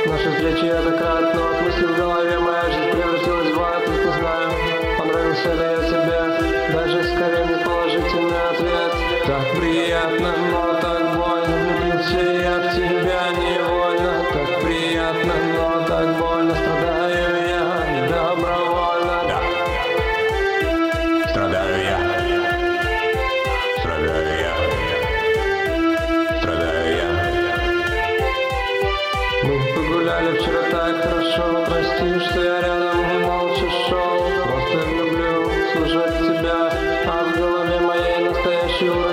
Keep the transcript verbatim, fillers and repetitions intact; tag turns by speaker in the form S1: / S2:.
S1: Наши встречи я так рад, но от мысли в голове моя жизнь превратилась в ад. Не знаю, понравился ли я тебе, даже скорее мне положительный ответ. Так приятно, но так больно, влюбился я в тебя невольно. Так приятно, но так больно, страдаю я добровольно.
S2: Да. Страдаю я. Страдаю я. Страдаю я.
S1: Мы погуляли вчера так хорошо. Прости, что я рядом и молча шел. Просто люблю слушать тебя, а в голове моей настоящий ураган.